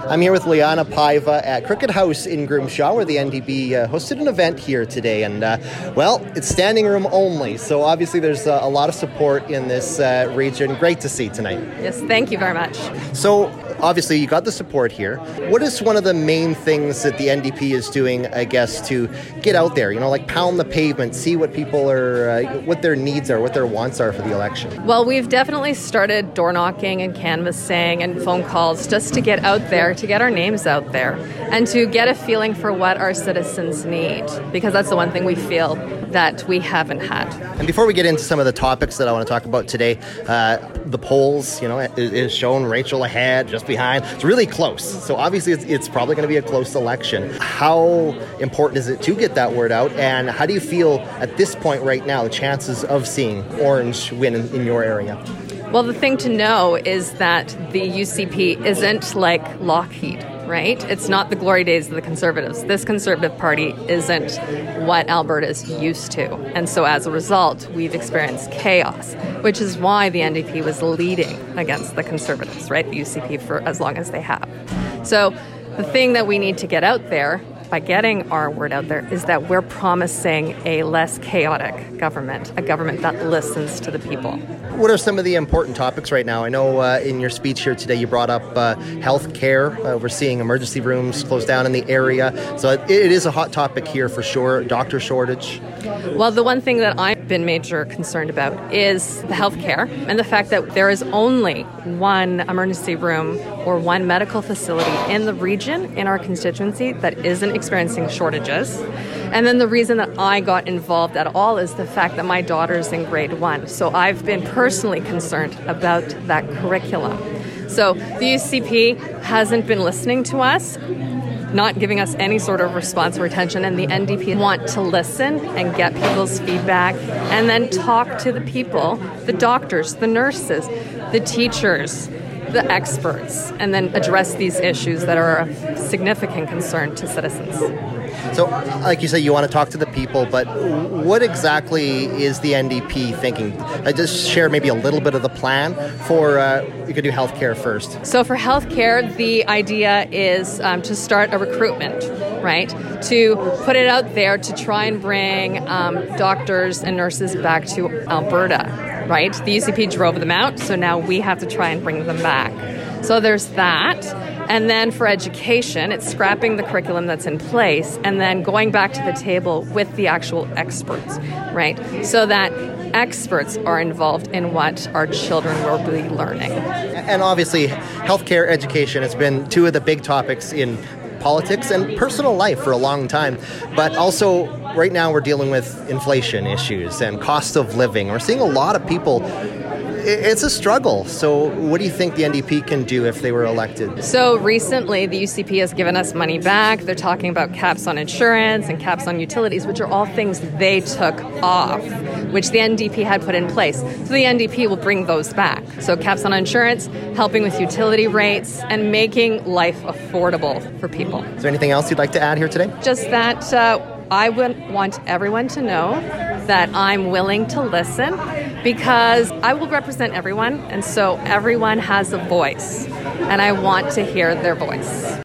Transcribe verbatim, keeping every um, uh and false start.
I'm here with Liana Paiva at Crooked House in Grimshaw, where the N D P uh, hosted an event here today. And, uh, well, it's standing room only, so obviously there's uh, a lot of support in this uh, region. Great to see tonight. Yes, thank you very much. So, obviously, you got the support here. What is one of the main things that the N D P is doing, I guess, to get out there, you know, like pound the pavement, see what people are, uh, what their needs are, what their wants are for the election? Well, we've definitely started door knocking and canvassing and phone calls just to get out there, to get our names out there, and to get a feeling for what our citizens need, because that's the one thing we feel that we haven't had. And before we get into some of the topics that I want to talk about today, uh, the polls, you know, is, is showing Rachel ahead, just behind. It's really close. So obviously it's, it's probably going to be a close election. How important is it to get that word out? And how do you feel at this point right now, the chances of seeing Orange win in, in your area? Well, the thing to know is that the U C P isn't like Lockheed, right? It's not the glory days of the Conservatives. This Conservative Party isn't what Alberta is used to. And so as a result, we've experienced chaos, which is why the N D P was leading against the Conservatives, right? The U C P for as long as they have. So the thing that we need to get out there by getting our word out there is that we're promising a less chaotic government, a government that listens to the people. What are some of the important topics right now? I know uh, in your speech here today you brought up uh, health care. Uh, we're seeing emergency rooms closed down in the area. So it, it is a hot topic here for sure. Doctor shortage. Well, the one thing that I've been major concerned about is the health care and the fact that there is only one emergency room or one medical facility in the region, in our constituency, that isn't experiencing shortages. And then the reason that I got involved at all is the fact that my daughter's in grade one. So I've been personally concerned about that curriculum. So the U C P hasn't been listening to us, not giving us any sort of response or attention, and the N D P want to listen and get people's feedback and then talk to the people, the doctors, the nurses, the teachers, the experts, and then address these issues that are of significant concern to citizens. So, like you said, you want to talk to the people, but what exactly is the N D P thinking? I just share maybe a little bit of the plan for, uh, you could do healthcare first. So for healthcare, the idea is um, to start a recruitment, right? To put it out there to try and bring um, doctors and nurses back to Alberta, right? The U C P drove them out, so now we have to try and bring them back. So there's that. And then for education, it's scrapping the curriculum that's in place and then going back to the table with the actual experts, right? So that experts are involved in what our children will be learning. And obviously, healthcare, education has been two of the big topics in politics and personal life for a long time. But also, right now we're dealing with inflation issues and cost of living. We're seeing a lot of people. It's a struggle. So what do you think the N D P can do if they were elected? So recently, the U C P has given us money back. They're talking about caps on insurance and caps on utilities, which are all things they took off, which the N D P had put in place. So the N D P will bring those back. So caps on insurance, helping with utility rates, and making life affordable for people. Is there anything else you'd like to add here today? Just that uh, I would want everyone to know that I'm willing to listen, because I will represent everyone, and so everyone has a voice, and I want to hear their voice.